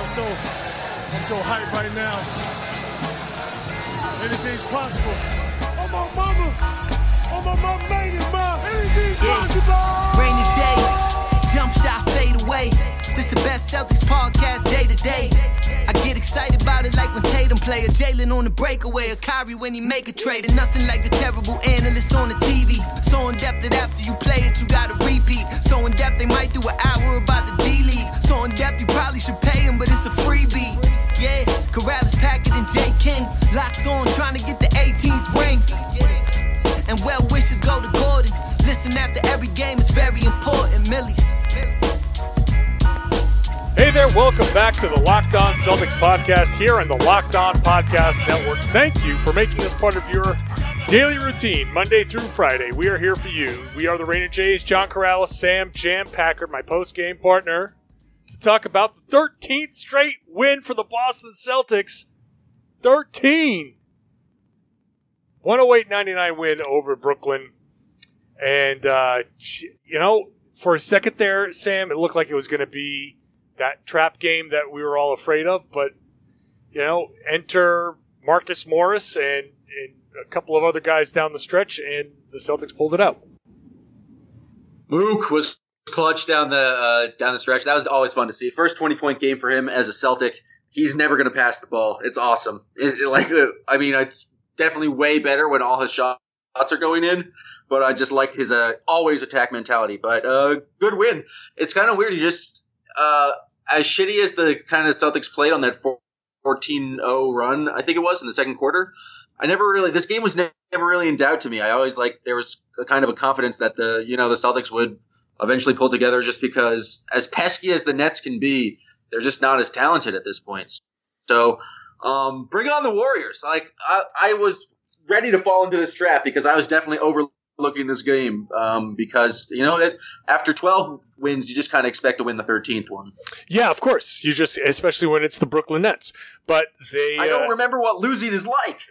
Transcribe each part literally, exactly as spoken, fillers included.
so, I'm so hyped right now. Anything's possible. Oh, my mama. Oh, my mama made it, ma. Anything's Yeah. possible. Rainy days, jump shot, fade away. This the best Celtics podcast day to day. I get excited about it like when Tatum play, or Jalen on the breakaway, or Kyrie when he make a trade. And nothing like the terrible analysts on the T V. So in depth that after you play it, you gotta repeat. So in depth they might do an hour about the D-League. So in depth you probably should pay him, but it's a freebie. Yeah, Corrales, Packard, and J. King locked on, trying to get the eighteenth ring. And well wishes go to Gordon. Listen after every game, it's very important, Millies. Hey there, welcome back to the Locked On Celtics podcast here on the Locked On Podcast Network. Thank you for making us part of your daily routine, Monday through Friday. We are here for you. We are the Rain and Jays, John Corrales, Sam Jam Packard, my post-game partner, to talk about the thirteenth straight win for the Boston Celtics. thirteen! one oh eight ninety-nine win over Brooklyn. And, uh, you know, for a second there, Sam, it looked like it was going to be that trap game that we were all afraid of, but, you know, enter Marcus Morris and, and a couple of other guys down the stretch, and the Celtics pulled it out. Mook was clutch down the uh, down the stretch. That was always fun to see. First twenty-point game for him as a Celtic. He's never going to pass the ball. It's awesome. It, it, like, uh, I mean, it's definitely way better when all his shots are going in, but I just like his uh, always attack mentality. But uh, good win. It's kind of weird. He just uh, – as shitty as the kind of Celtics played on that fourteen oh run, I think it was, in the second quarter, I never really – this game was never really in doubt to me. I always, like, there was a kind of a confidence that the, you know, the Celtics would eventually pull together, just because as pesky as the Nets can be, they're just not as talented at this point. So um, bring on the Warriors. Like, I, I was ready to fall into this trap because I was definitely overlooking this game um, because, you know, that after twelve wins, you just kind of expect to win the thirteenth one. Yeah, of course. You just, especially when it's the Brooklyn Nets. But they. I don't uh, remember what losing is like.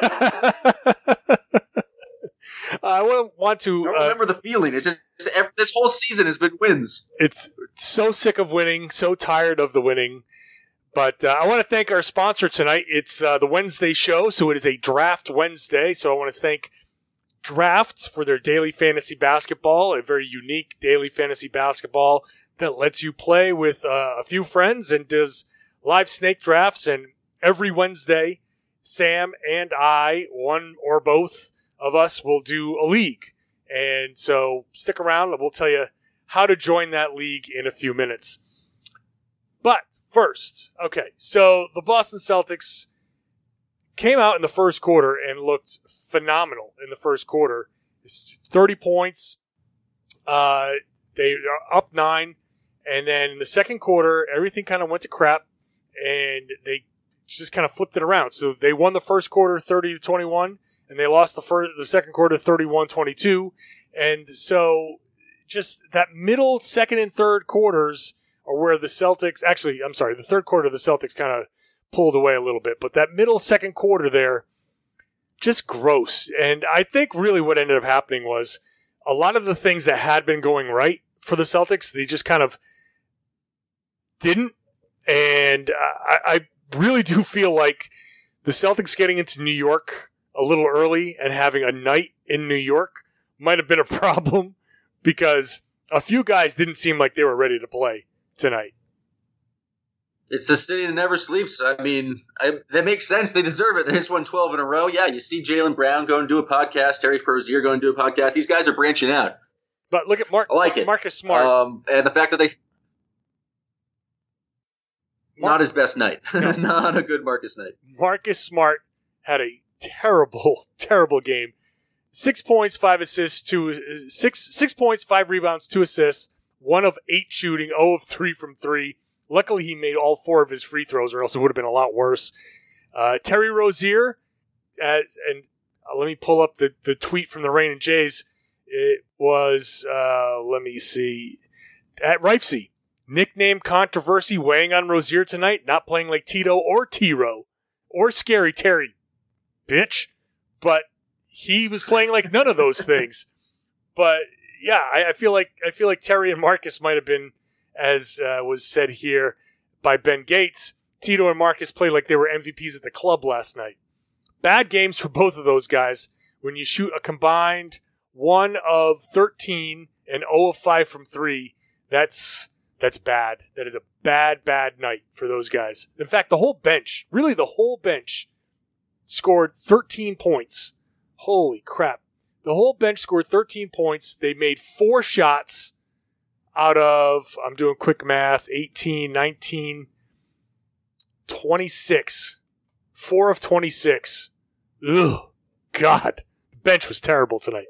I wouldn't want to. I don't remember uh, the feeling. It's just every, this whole season has been wins. It's so sick of winning, so tired of the winning. But uh, I want to thank our sponsor tonight. It's uh, the Wednesday show, so it is a Draft Wednesday. So I want to thank Draft for their daily fantasy basketball, a very unique daily fantasy basketball that lets you play with uh, a few friends and does live snake drafts. And every Wednesday, Sam and I, one or both of us, will do a league. And so stick around and we'll tell you how to join that league in a few minutes. But first, okay, so the Boston Celtics came out in the first quarter and looked phenomenal in the first quarter. It's thirty points. Uh, they are up nine. And then in the second quarter, everything kind of went to crap, and they just kind of flipped it around. So they won the first quarter thirty to twenty-one, and they lost the first, the second quarter thirty-one twenty-two. And so just that middle second and third quarters are where the Celtics, actually, I'm sorry, the third quarter the Celtics kind of pulled away a little bit, but that middle second quarter there, just gross. And I think really what ended up happening was a lot of the things that had been going right for the Celtics, they just kind of didn't. And I, I really do feel like the Celtics getting into New York a little early and having a night in New York might have been a problem, because a few guys didn't seem like they were ready to play tonight. It's the city that never sleeps. I mean, I, that makes sense. They deserve it. They just won twelve in a row. Yeah, you see Jaylen Brown go and do a podcast, Terry Rozier go and do a podcast. These guys are branching out. But look at Mark, I like it. Marcus Smart. Um, and the fact that they... Mark, not his best night. No. Not a good Marcus night. Marcus Smart had a terrible, terrible game. Six points, five assists, two, six, six points, five rebounds, two assists, one of eight shooting, zero of three from three. Luckily, he made all four of his free throws, or else it would have been a lot worse. Uh, Terry Rozier, as, and uh, let me pull up the, the tweet from the Rain and Jays. It was, uh, let me see, at Rifesy. Nickname controversy weighing on Rozier tonight, not playing like Tito or T-Row or Scary Terry, bitch. But he was playing like none of those things. But yeah, I, I feel like I feel like Terry and Marcus might have been, as uh, was said here, by Ben Gates, Tito and Marcus played like they were M V Ps at the club last night. Bad games for both of those guys. When you shoot a combined one of thirteen and zero of five from three, that's that's bad. That is a bad, bad night for those guys. In fact, the whole bench, really the whole bench, scored thirteen points. Holy crap. The whole bench scored thirteen points. They made four shots out of, I'm doing quick math, eighteen, nineteen, twenty-six. Four of twenty-six. Ugh. God. The bench was terrible tonight.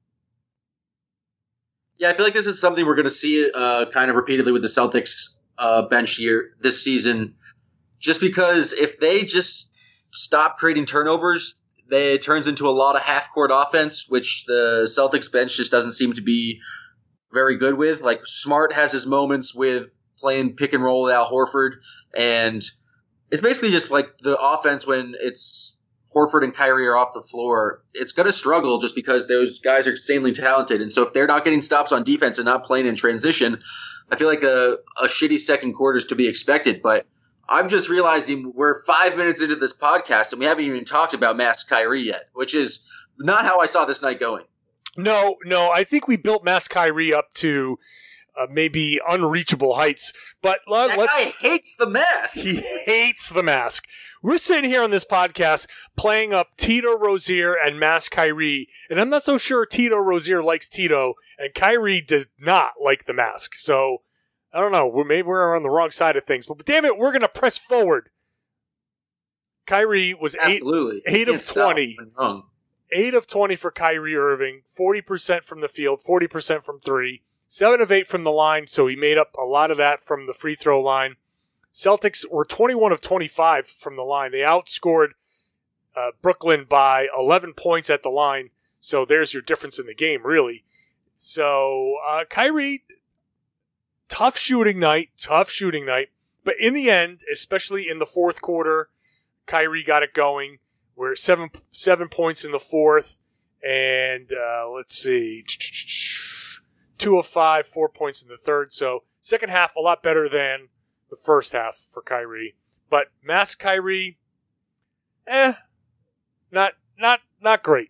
Yeah, I feel like this is something we're going to see uh, kind of repeatedly with the Celtics uh, bench year this season. Just because if they just stop creating turnovers, they, it turns into a lot of half-court offense, which the Celtics bench just doesn't seem to be very good with. Like, Smart has his moments with playing pick and roll with Al Horford, and it's basically just like the offense when it's Horford and Kyrie are off the floor, it's going to struggle just because those guys are insanely talented. And so if they're not getting stops on defense and not playing in transition, I feel like a, a shitty second quarter is to be expected. But I'm just realizing we're five minutes into this podcast and we haven't even talked about Mask Kyrie yet, which is not how I saw this night going. No, no, I think we built Mask Kyrie up to uh, maybe unreachable heights. But uh, that let's. guy hates the mask. He hates the mask. We're sitting here on this podcast playing up Tito Rozier and Mask Kyrie, and I'm not so sure Tito Rozier likes Tito, and Kyrie does not like the mask. So, I don't know. We're, maybe we're on the wrong side of things, but damn it, we're going to press forward. Kyrie was eight, eight of twenty. eight of twenty for Kyrie Irving, forty percent from the field, forty percent from three, seven of eight from the line, so he made up a lot of that from the free throw line. Celtics were twenty-one of twenty-five from the line. They outscored uh, Brooklyn by eleven points at the line. So there's your difference in the game, really. So uh, Kyrie, tough shooting night, tough shooting night. But in the end, especially in the fourth quarter, Kyrie got it going. We're seven seven points in the fourth, and uh, let's see, two of five, four points in the third. So second half a lot better than the first half for Kyrie. But Mask Kyrie, eh, not not not great.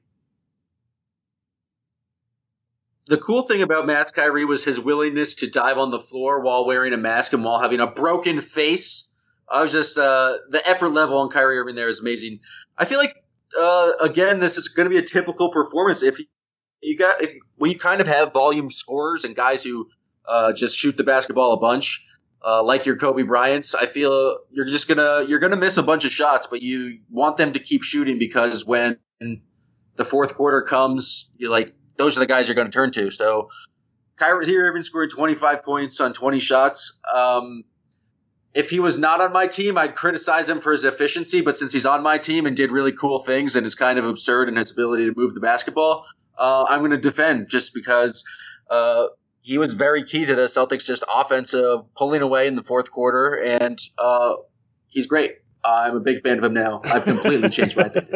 The cool thing about Mask Kyrie was his willingness to dive on the floor while wearing a mask and while having a broken face. I was just uh, the effort level on Kyrie Irving there is amazing. I feel like uh, again this is going to be a typical performance if you got if, when you kind of have volume scorers and guys who uh, just shoot the basketball a bunch. Uh, like your Kobe Bryants, I feel you're just gonna you're gonna miss a bunch of shots, but you want them to keep shooting because when the fourth quarter comes, you're like those are the guys you're going to turn to. So Kyrie Irving scored twenty-five points on twenty shots. Um, if he was not on my team, I'd criticize him for his efficiency, but since he's on my team and did really cool things and is kind of absurd in his ability to move the basketball, uh, I'm going to defend just because. Uh, He was very key to the Celtics' just offensive pulling away in the fourth quarter, and uh, he's great. I'm a big fan of him now. I've completely changed my opinion.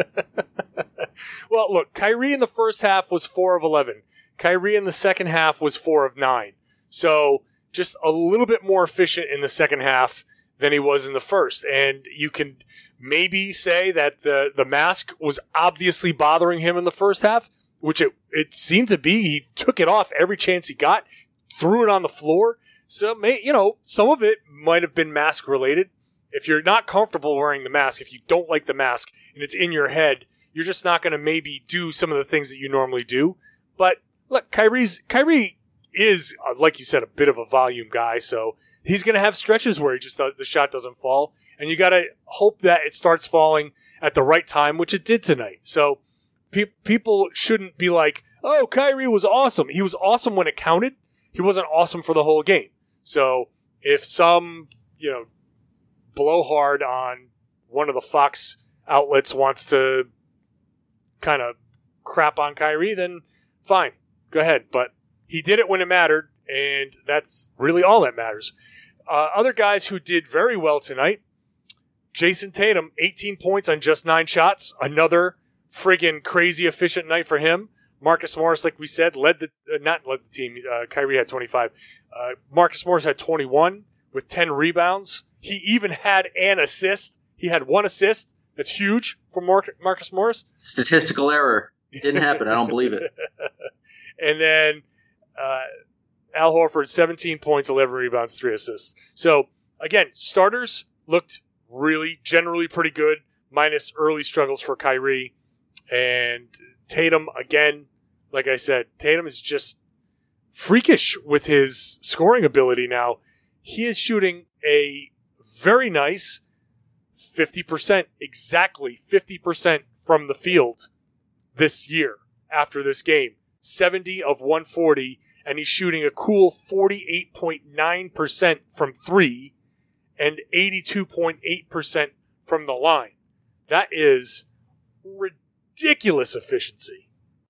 Well, look, Kyrie in the first half was four of eleven. Kyrie in the second half was four of nine. So just a little bit more efficient in the second half than he was in the first. And you can maybe say that the, the mask was obviously bothering him in the first half, which it, it seemed to be. He took it off every chance he got, threw it on the floor. So, may, you know, some of it might have been mask related. If you're not comfortable wearing the mask, if you don't like the mask and it's in your head, you're just not going to maybe do some of the things that you normally do. But look, Kyrie's, Kyrie is, uh, like you said, a bit of a volume guy. So he's going to have stretches where he just the, the shot doesn't fall. And you got to hope that it starts falling at the right time, which it did tonight. So, Pe- people shouldn't be like, oh, Kyrie was awesome. He was awesome when it counted. He wasn't awesome for the whole game. So if some, you know, blowhard on one of the Fox outlets wants to kind of crap on Kyrie, then fine. Go ahead. But he did it when it mattered, and that's really all that matters. Uh, other guys who did very well tonight, Jason Tatum, eighteen points on just nine shots. Another friggin' crazy efficient night for him. Marcus Morris, like we said, led the uh, not led the team. Uh, Kyrie had twenty-five. Uh, Marcus Morris had twenty-one with ten rebounds. He even had an assist. He had one assist. That's huge for Mar- Marcus Morris. Statistical error. Didn't happen. I don't believe it. And then uh, Al Horford, seventeen points, eleven rebounds, three assists. So, again, starters looked really, generally pretty good, minus early struggles for Kyrie. And Tatum, again, like I said, Tatum is just freakish with his scoring ability now. He is shooting a very nice fifty percent, exactly fifty percent from the field this year after this game. seventy of one forty, and he's shooting a cool forty-eight point nine percent from three and eighty-two point eight percent from the line. That is ridiculous efficiency.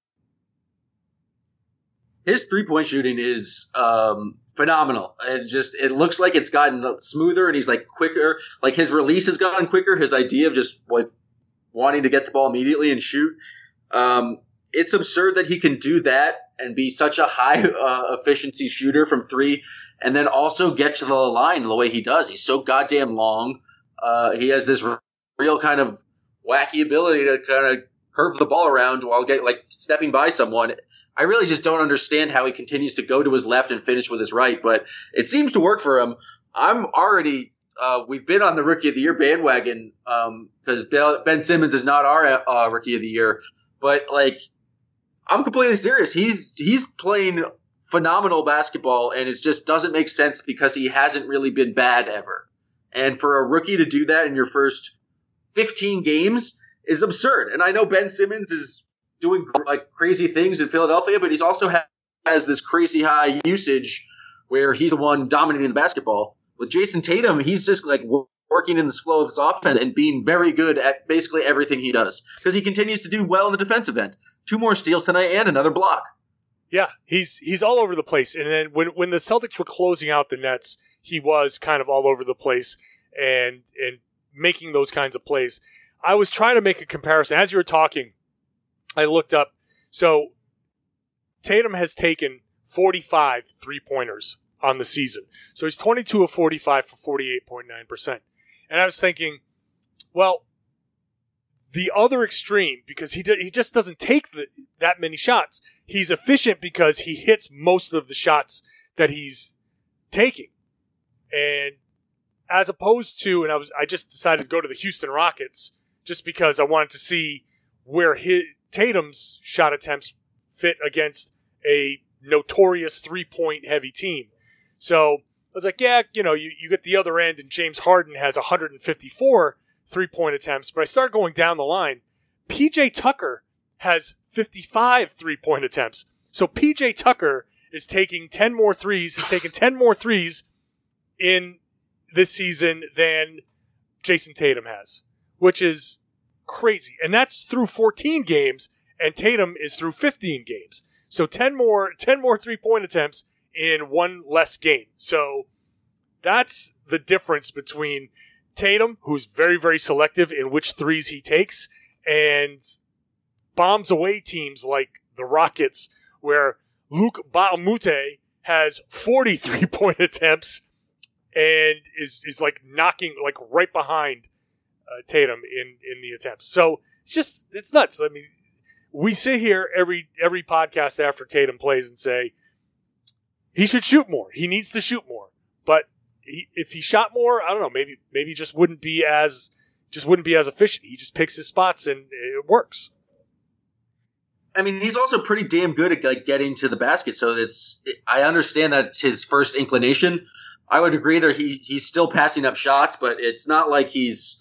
His three-point shooting is um, phenomenal. And just it looks like it's gotten smoother, and he's like quicker. Like his release has gotten quicker. His idea of just like wanting to get the ball immediately and shoot. Um, it's absurd that he can do that and be such a high uh, efficiency shooter from three, and then also get to the line the way he does. He's so goddamn long. Uh, he has this real kind of wacky ability to kind of curve the ball around while getting like stepping by someone. I really just don't understand how he continues to go to his left and finish with his right, but it seems to work for him. I'm already uh, – we've been on the Rookie of the Year bandwagon because um, Ben Simmons is not our uh, Rookie of the Year. But, like, I'm completely serious. He's he's playing phenomenal basketball, and it just doesn't make sense because he hasn't really been bad ever. And for a rookie to do that in your first fifteen games is absurd. And I know Ben Simmons is – doing like crazy things in Philadelphia, but he's also ha- has this crazy high usage where he's the one dominating the basketball. With Jason Tatum, he's just like w- working in the flow of his offense and being very good at basically everything he does because he continues to do well in the defensive end. Two more steals tonight and another block. Yeah, he's he's all over the place. And then when when the Celtics were closing out the Nets, he was kind of all over the place and and making those kinds of plays. I was trying to make a comparison as you were talking. I looked up. So Tatum has taken forty-five three-pointers on the season. So he's twenty-two of forty-five for forty-eight point nine percent. And I was thinking, well, the other extreme, because he he just doesn't take the, that many shots. He's efficient because he hits most of the shots that he's taking. And as opposed to, and I was I just decided to go to the Houston Rockets just because I wanted to see where his Tatum's shot attempts fit against a notorious three-point heavy team. So I was like, yeah, you know, you, you get the other end, and James Harden has one hundred fifty-four three-point attempts. But I started going down the line. P J Tucker has fifty-five three-point attempts. So P J Tucker is taking ten more threes. He's taken ten more threes in this season than Jason Tatum has, which is crazy. And that's through fourteen games, and Tatum is through fifteen games. So ten more ten more three-point attempts in one less game. So that's the difference between Tatum, who's very, very selective in which threes he takes, and bombs away teams like the Rockets, where Luke Baumute has forty three-point attempts and is is like knocking like right behind Uh, Tatum in, in the attempts. So it's just, it's nuts. I mean, we sit here every every podcast after Tatum plays and say, he should shoot more. He needs to shoot more. But he, if he shot more, I don't know, maybe maybe just wouldn't be as just wouldn't be as efficient. He just picks his spots and it works. I mean, he's also pretty damn good at like getting to the basket. So it's, I understand that's his first inclination. I would agree that he he's still passing up shots, but it's not like he's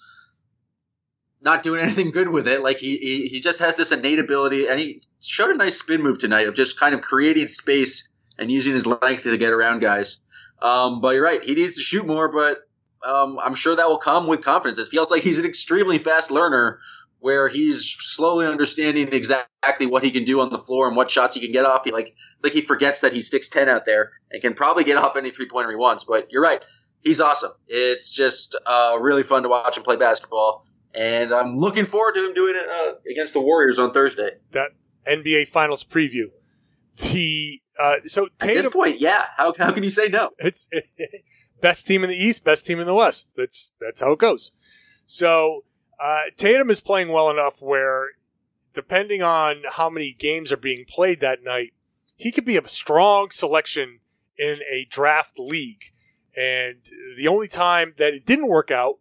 not doing anything good with it. Like he, he he just has this innate ability, and he showed a nice spin move tonight of just kind of creating space and using his length to get around guys. Um, but you're right, he needs to shoot more, but um, I'm sure that will come with confidence. It feels like he's an extremely fast learner where he's slowly understanding exactly what he can do on the floor and what shots he can get off. He like like he forgets that he's six ten out there and can probably get off any three-pointer he wants. But you're right, he's awesome. It's just uh, really fun to watch him play basketball. And I'm looking forward to him doing it uh, against the Warriors on Thursday. That N B A Finals preview. The uh, so Tatum, at this point, yeah. How how can you say no? It's best team in the East, best team in the West. That's that's how it goes. So uh, Tatum is playing well enough where, depending on how many games are being played that night, he could be a strong selection in a draft league. And the only time that it didn't work out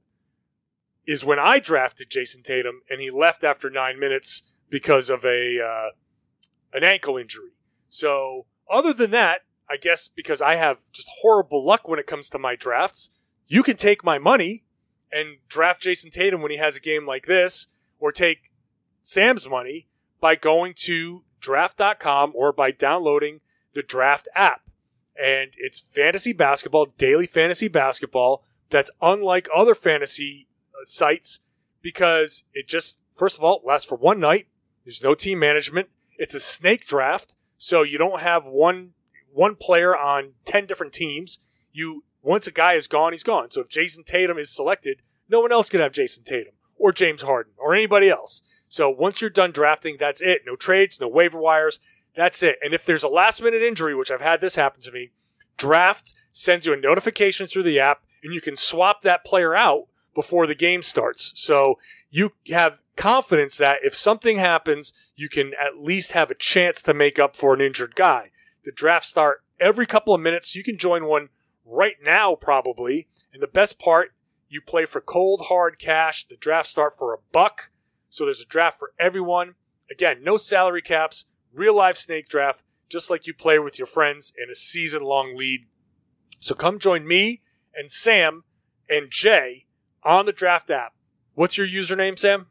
is when I drafted Jason Tatum and he left after nine minutes because of a uh, an ankle injury. So other than that, I guess because I have just horrible luck when it comes to my drafts, you can take my money and draft Jason Tatum when he has a game like this, or take Sam's money by going to draft dot com or by downloading the Draft app. And it's fantasy basketball, daily fantasy basketball, that's unlike other fantasy sites because it just, first of all, lasts for one night. There's no team management. It's a snake draft, so you don't have one one player on ten different teams. You once a guy is gone, he's gone. So if Jason Tatum is selected, no one else can have Jason Tatum or James Harden or anybody else. So once you're done drafting, that's it. No trades, no waiver wires. That's it. And if there's a last-minute injury, which I've had this happen to me, Draft sends you a notification through the app, and you can swap that player out before the game starts. So you have confidence that if something happens, you can at least have a chance to make up for an injured guy. The drafts start every couple of minutes. You can join one right now, probably. And the best part, you play for cold, hard cash. The drafts start for a buck. So there's a draft for everyone. Again, no salary caps. Real life snake draft, just like you play with your friends in a season-long league. So come join me and Sam and Jay on the Draft app. What's your username, Sam?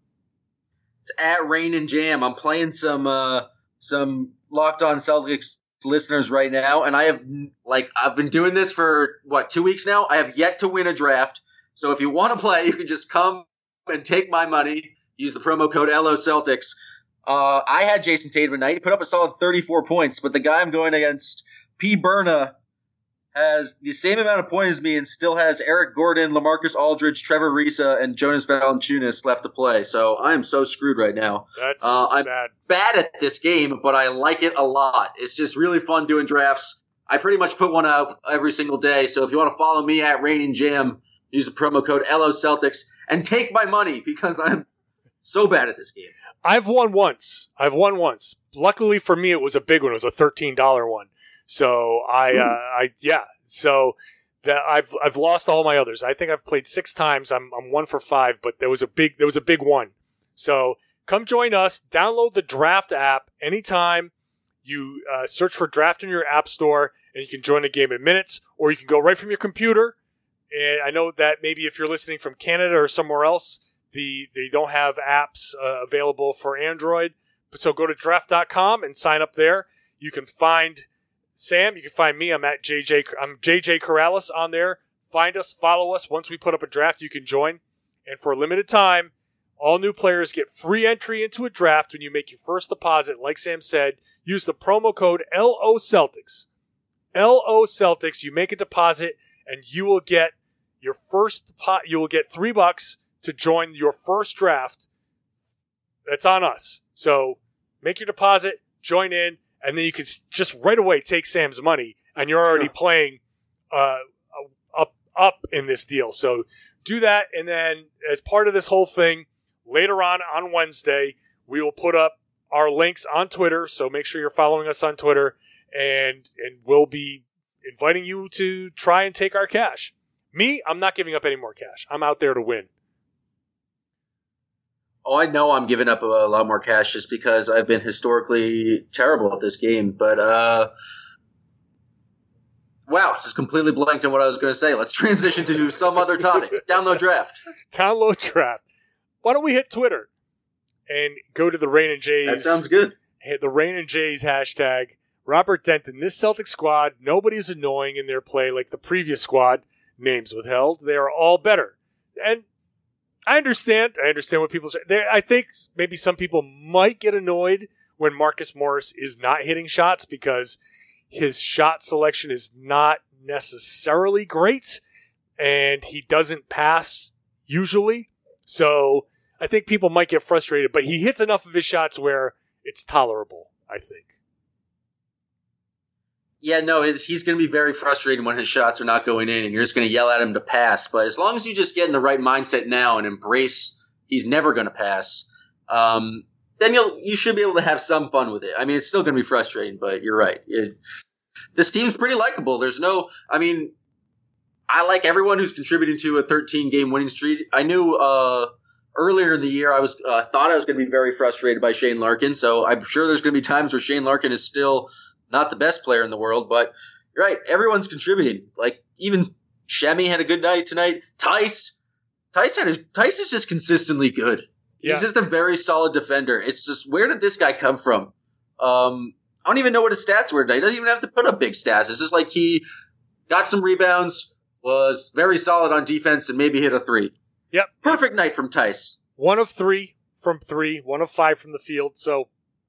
It's at Rain and Jam. I'm playing some uh, some Locked On Celtics listeners right now, and I have like I've been doing this for what two weeks now. I have yet to win a draft. So if you want to play, you can just come and take my money. Use the promo code L O Celtics. Uh, I had Jason Tatum tonight. He put up a solid thirty-four points, but the guy I'm going against, P. Berna, has the same amount of points as me and still has Eric Gordon, LaMarcus Aldridge, Trevor Ariza, and Jonas Valanciunas left to play. So I am so screwed right now. That's uh, I'm bad. bad at this game, but I like it a lot. It's just really fun doing drafts. I pretty much put one out every single day. So if you want to follow me at Rain and Jam, use the promo code L O Celtics and take my money because I'm so bad at this game. I've won once. I've won once. Luckily for me, it was a big one. It was a thirteen dollars one. So I, uh, I, yeah. So that I've I've lost all my others. I think I've played six times. I'm I'm one for five, but there was a big there was a big one. So come join us. Download the Draft app anytime. You uh, search for Draft in your app store, and you can join the game in minutes, or you can go right from your computer. And I know that maybe if you're listening from Canada or somewhere else, The, they don't have apps uh, available for Android. So go to draft dot com and sign up there. You can find Sam. You can find me. I'm at J J. I'm J J Corrales on there. Find us, follow us. Once we put up a draft, you can join. And for a limited time, all new players get free entry into a draft when you make your first deposit. Like Sam said, use the promo code L O Celtics. L O Celtics. You make a deposit, and you will get your first pot. You will get three bucks to join your first draft. That's on us. So make your deposit, join in, and then you can just right away take Sam's money, and you're already playing uh, up up in this deal. So do that, and then as part of this whole thing, later on on Wednesday, we will put up our links on Twitter. So make sure you're following us on Twitter, and and we'll be inviting you to try and take our cash. Me, I'm not giving up any more cash. I'm out there to win. Oh, I know I'm giving up a, a lot more cash just because I've been historically terrible at this game. But, uh, wow, just completely blanked on what I was going to say. Let's transition to some other topic. Download Draft. Download Draft. Why don't we hit Twitter and go to the Rain and Jays? That sounds good. Hit the Rain and Jays hashtag. Robert Denton, this Celtic squad, nobody's annoying in their play like the previous squad. Names withheld. They are all better. And I understand. I understand what people say. There, I think maybe some people might get annoyed when Marcus Morris is not hitting shots because his shot selection is not necessarily great, and he doesn't pass usually. So I think people might get frustrated, but he hits enough of his shots where it's tolerable, I think. Yeah, no, it's, he's going to be very frustrated when his shots are not going in, and you're just going to yell at him to pass. But as long as you just get in the right mindset now and embrace he's never going to pass, um, then you'll you should be able to have some fun with it. I mean, it's still going to be frustrating, but you're right. It, this team's pretty likable. There's no, I mean, I like everyone who's contributing to a thirteen-game winning streak. I knew uh, earlier in the year I was uh, thought I was going to be very frustrated by Shane Larkin, so I'm sure there's going to be times where Shane Larkin is still not the best player in the world, but you're right. Everyone's contributing. Like even Shemi had a good night tonight. Tice, Tice had a, Tice is just consistently good. Yeah. He's just a very solid defender. It's just, where did this guy come from? Um, I don't even know what his stats were tonight. He doesn't even have to put up big stats. It's just like he got some rebounds, was very solid on defense, and maybe hit a three. Yep. Perfect night from Tice. One of three from three, one of five from the field. So,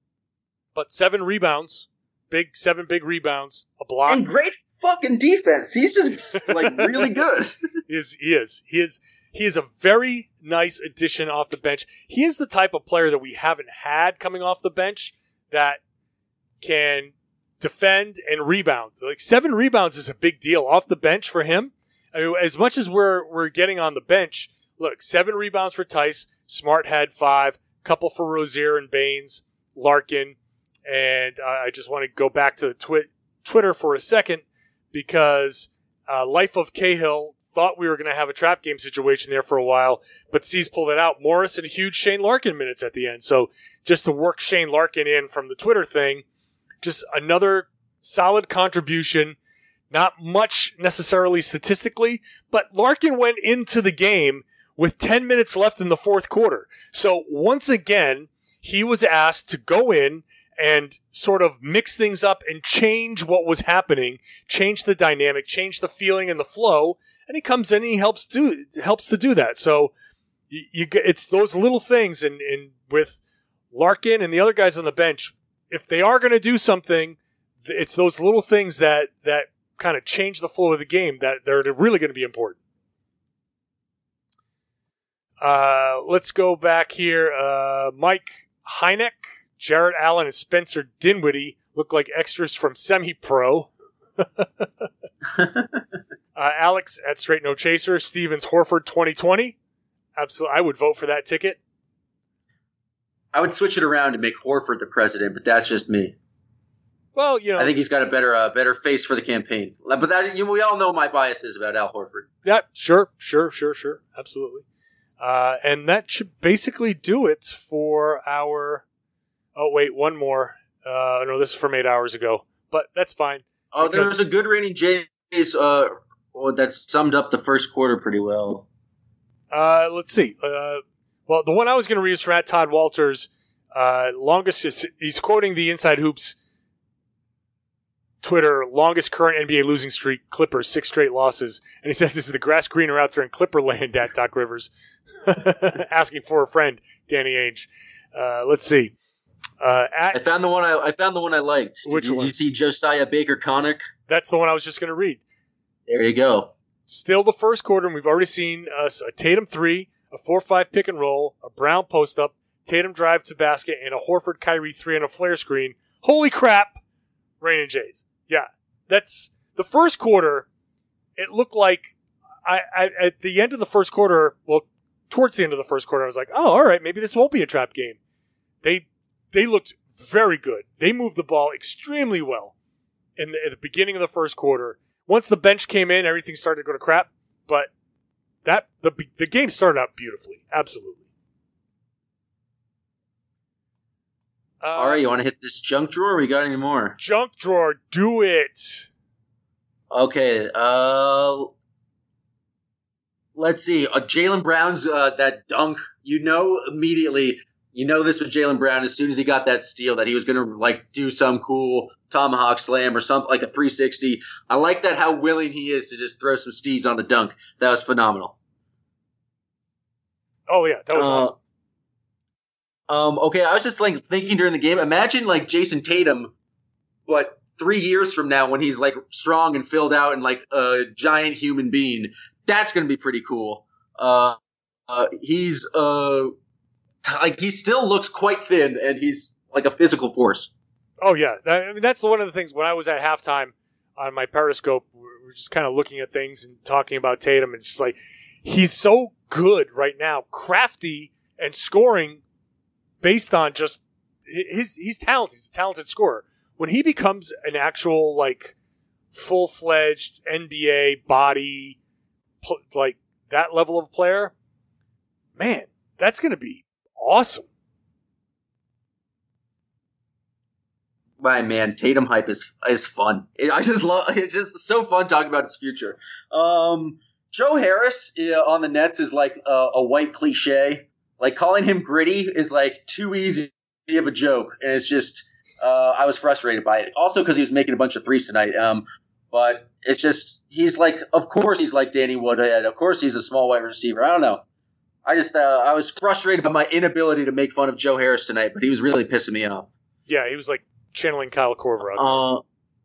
but seven rebounds. Big seven big rebounds, a block, and great fucking defense. He's just like really good. he is he is he is he is a very nice addition off the bench. He is the type of player that we haven't had coming off the bench that can defend and rebound. Like seven rebounds is a big deal off the bench for him. I mean, as much as we're we're getting on the bench, look, seven rebounds for Tice. Smart had five, couple for Rozier and Baines, Larkin. And uh, I just want to go back to the twi- Twitter for a second because uh, Life of Cahill thought we were going to have a trap game situation there for a while, but C's pulled it out. Morris and huge Shane Larkin minutes at the end. So just to work Shane Larkin in from the Twitter thing, just another solid contribution. Not much necessarily statistically, but Larkin went into the game with ten minutes left in the fourth quarter. So once again, he was asked to go in and sort of mix things up and change what was happening, change the dynamic, change the feeling and the flow, and he comes in and he helps do helps to do that. So you, you get, it's those little things, and, and with Larkin and the other guys on the bench, if they are going to do something, it's those little things that that kind of change the flow of the game that they're really going to be important. Uh, let's go back here. Uh, Mike Hynek, Jarrett Allen, and Spencer Dinwiddie look like extras from Semi-Pro. uh, Alex at Straight No Chaser, Stevens Horford twenty twenty. Absolutely, I would vote for that ticket. I would switch it around and make Horford the president, but that's just me. Well, you know, I think he's got a better, uh, better face for the campaign. But that, you, we all know my biases about Al Horford. Yeah, sure, sure, sure, sure, absolutely. Uh, and that should basically do it for our. Oh wait, one more. Uh, no, this is from eight hours ago, but that's fine. Oh, there was a good rating Jays uh, oh, that summed up the first quarter pretty well. Uh, let's see. Uh, well, the one I was going to read is from at Todd Walters. Uh, longest. He's quoting the Inside Hoops Twitter, longest current N B A losing streak, Clippers, six straight losses. And he says this is the grass greener out there in Clipperland at Doc Rivers. Asking for a friend, Danny Ainge. Uh, let's see. Uh, at, I found the one I, I found the one I liked. Did which you, one? Did you see Josiah Baker Connick? That's the one I was just going to read. There you go. Still the first quarter, and we've already seen us a Tatum three, a four five pick and roll, a Brown post up, Tatum drive to basket, and a Horford Kyrie three and a flare screen. Holy crap! Rain Jays. Yeah, that's the first quarter. It looked like I, I at the end of the first quarter. Well, towards the end of the first quarter, I was like, "Oh, all right, maybe this won't be a trap game." They they looked very good. They moved the ball extremely well in the, at the beginning of the first quarter. Once the bench came in, everything started to go to crap. But that the the game started out beautifully, absolutely. Uh, All right, you want to hit this junk drawer? Or we got any more? Junk drawer, do it. Okay, uh, let's see. Uh, Jaylen Brown's uh, that dunk. You know immediately. You know this with Jaylen Brown. As soon as he got that steal, that he was going to like do some cool tomahawk slam or something like a three sixty. I like that how willing he is to just throw some steez on the dunk. That was phenomenal. Oh yeah, that was uh, awesome. Um, okay, I was just like thinking during the game. Imagine like Jason Tatum, but three years from now when he's like strong and filled out and like a giant human being. That's going to be pretty cool. Uh, uh, he's uh, like he still looks quite thin, and he's like a physical force. Oh yeah, I mean that's one of the things. When I was at halftime, on my Periscope. We're just kind of looking at things and talking about Tatum. And it's just like, he's so good right now, crafty and scoring based on just his, he's talented. He's a talented scorer. When he becomes an actual, like, full-fledged N B A body, pl- like, that level of player, man, that's going to be awesome. My man, Tatum hype is is fun. It, I just love. It's just so fun talking about his future. Um, Joe Harris uh, on the Nets is like a, a white cliche. Like calling him gritty is like too easy of a joke, and it's just uh, I was frustrated by it. Also because he was making a bunch of threes tonight. Um, but it's just he's like, of course he's like Danny Woodhead. Of course he's a small white receiver. I don't know. I just uh, I was frustrated by my inability to make fun of Joe Harris tonight, but he was really pissing me off. Yeah, he was like channeling Kyle Korver. Uh,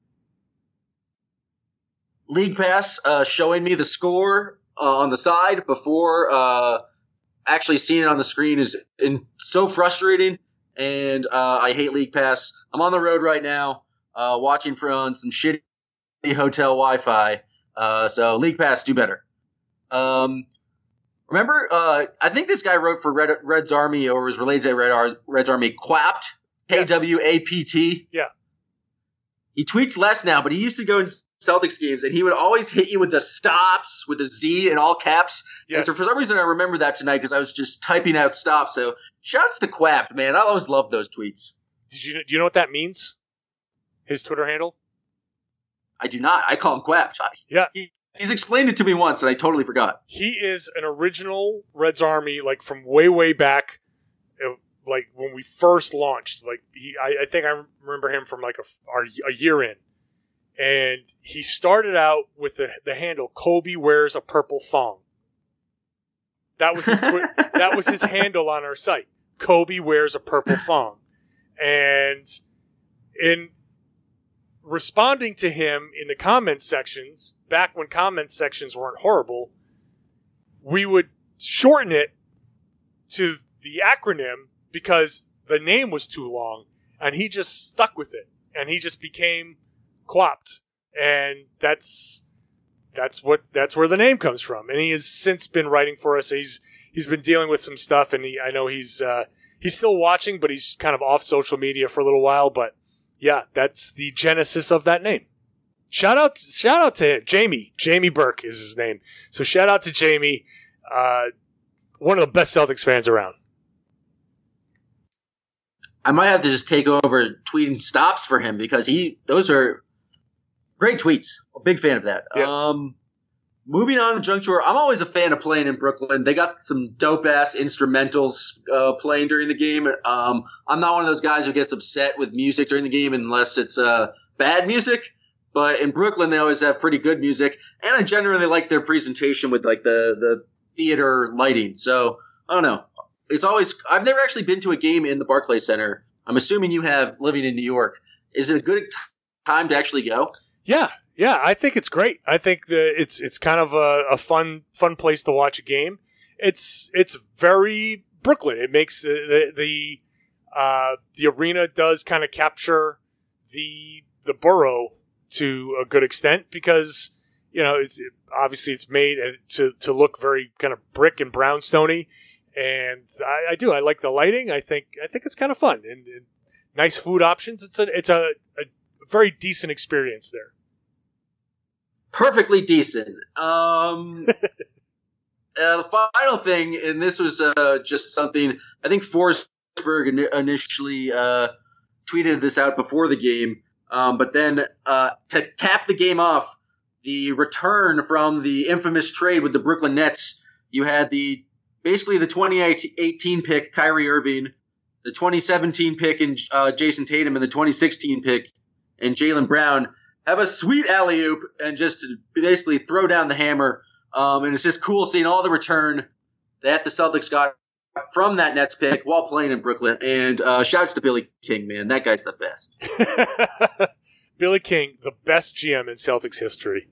League Pass uh, showing me the score uh, on the side before uh, actually seeing it on the screen is in, so frustrating, and uh, I hate League Pass. I'm on the road right now uh, watching from some shitty hotel Wi-Fi, uh, so League Pass, do better. Um, remember, uh, I think this guy wrote for Red, Red's Army or was related to Red Ar- Red's Army, Quapt. K W A P T. Yeah. He tweets less now, but he used to go in Celtics games, and he would always hit you with the stops, with a Z in all caps. Yes. And so for some reason, I remember that tonight because I was just typing out stops. So shouts to Quapt, man. I always love those tweets. Did you, do you know what that means? His Twitter handle? I do not. I call him Quapt. Yeah. He, he's explained it to me once, and I totally forgot. He is an original Red's Army, like from way, way back. Like when we first launched, like he, I, I think I remember him from like a, our, a year in, and he started out with the, the handle Kobe wears a purple thong. That was his twi- that was his handle on our site. Kobe wears a purple thong, and in responding to him in the comment sections, back when comment sections weren't horrible, we would shorten it to the acronym. Because the name was too long, and he just stuck with it, and he just became Quapt, and that's that's what that's where the name comes from. And he has since been writing for us. He's he's been dealing with some stuff, and he, I know he's uh, he's still watching, but he's kind of off social media for a little while. But yeah, that's the genesis of that name. Shout out, shout out to him. Jamie. Jamie Burke is his name. So shout out to Jamie, uh, one of the best Celtics fans around. I might have to just take over tweeting stops for him because he those are great tweets. A big fan of that. Yeah. Um, moving on to Junk Tour, I'm always a fan of playing in Brooklyn. They got some dope ass instrumentals uh, playing during the game. Um, I'm not one of those guys who gets upset with music during the game unless it's uh, bad music. But in Brooklyn, they always have pretty good music, and I generally like their presentation with like the the theater lighting. So I don't know. It's always – I've never actually been to a game in the Barclays Center. I'm assuming you have living in New York. Is it a good time to actually go? Yeah. Yeah, I think it's great. I think that it's it's kind of a, a fun fun place to watch a game. It's it's very Brooklyn. It makes the the the, uh, the arena does kind of capture the the borough to a good extent because, you know, it's, it, obviously it's made to to look very kind of brick and brownstone-y. And I, I do. I like the lighting. I think I think it's kind of fun and, and nice food options. It's a it's a, a very decent experience there. Perfectly decent. Um, uh, the final thing, and this was uh, just something I think Forsberg in- initially uh, tweeted this out before the game, um, but then uh, to cap the game off, the return from the infamous trade with the Brooklyn Nets, you had the basically the twenty eighteen pick, Kyrie Irving, the twenty seventeen pick in uh, Jason Tatum, and the twenty sixteen pick in Jaylen Brown have a sweet alley-oop and just basically throw down the hammer. Um, and it's just cool seeing all the return that the Celtics got from that Nets pick while playing in Brooklyn. And uh, shouts to Billy King, man. That guy's the best. Billy King, the best G M in Celtics history.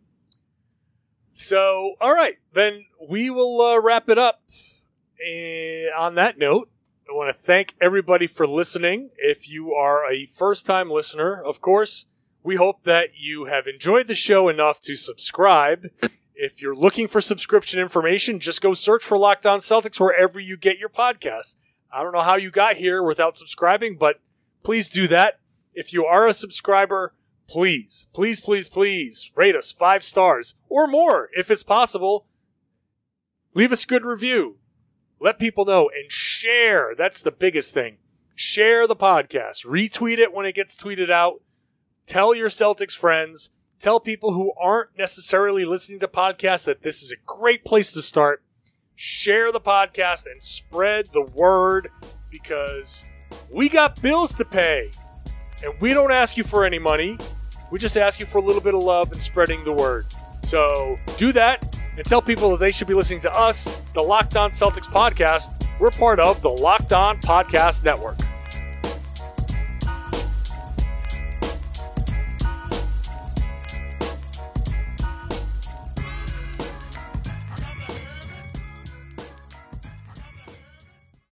So, all right, then we will uh, wrap it up. And on that note, I want to thank everybody for listening. If you are a first-time listener, of course, We hope that you have enjoyed the show enough to subscribe. If you're looking for subscription information, just go search for Locked On Celtics wherever you get your podcasts. I don't know how you got here without subscribing, but please do that. If you are a subscriber, please, please, please, please rate us five stars or more if it's possible. Leave us a good review. Let people know and share. That's the biggest thing. Share the podcast. Retweet it when it gets tweeted out. Tell your Celtics friends. Tell people who aren't necessarily listening to podcasts that this is a great place to start. Share the podcast and spread the word because we got bills to pay. And we don't ask you for any money. We just ask you for a little bit of love and spreading the word. So do that and tell people that they should be listening to us, the Locked On Celtics podcast. We're part of the Locked On Podcast Network.